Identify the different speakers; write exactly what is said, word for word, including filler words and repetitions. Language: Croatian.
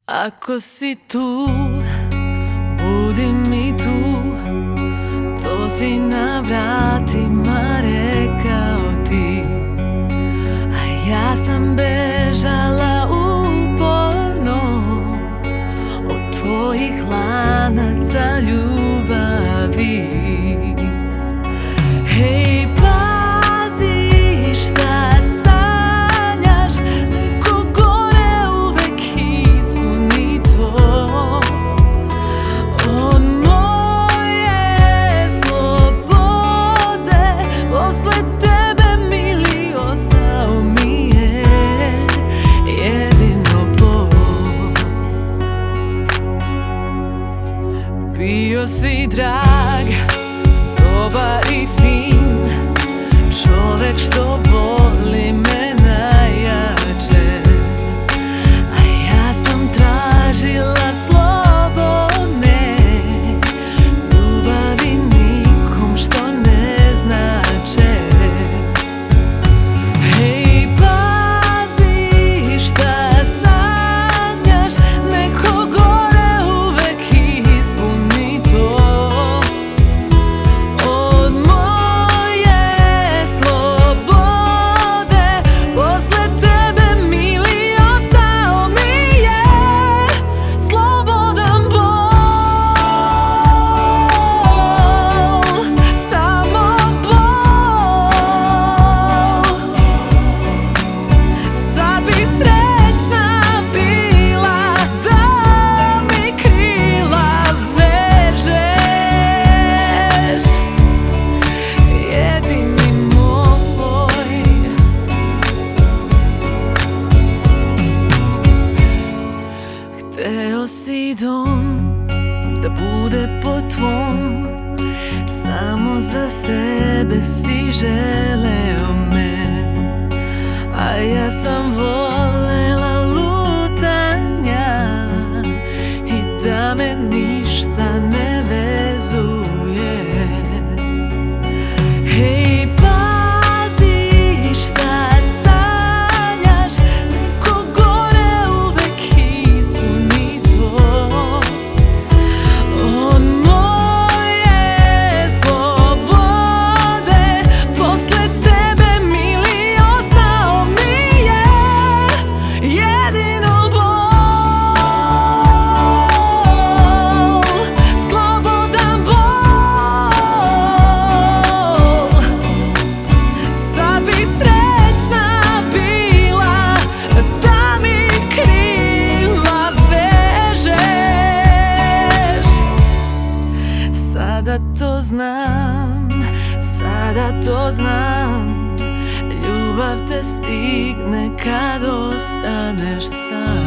Speaker 1: Ako si tu, budi mi tu. To si na vratima rekao ti, a ja sam bežala uporno od tvojih lanaca ljubavi. Hej, pazi šta sanjaš, neko gore uvek ispuni to. Od moje slobode, posle tebe mili ostao mi je jedino Bog. Bio si drag, dobar i fin, čovek što voli me najjače, a ja sam tražila slobodne ljubavi nikom što ne znače. Hej, pazi šta sanjaš, neko gore uvek ispuni to. Od moje slobode, posle tebe mili ostao mi je slobodan bol. Samo bol. Sad bi srećna bila da mi krila vežeš, jedini moj. Hteo si dom da bude po tvom, samo za sebe si želeo me, a ja sam volela lutanja i da me ništa ne vezuje. Hej, pazi šta sanjaš, neko gore uvek ispuni to. Od moje slobode, posle tebe mili ostao mi je jedino bol. Slobodan bol. Sad bi srećna bila da mi krila vežeš. Sada to znam, sada to znam, ljubav te stigne kad ostaneš sam.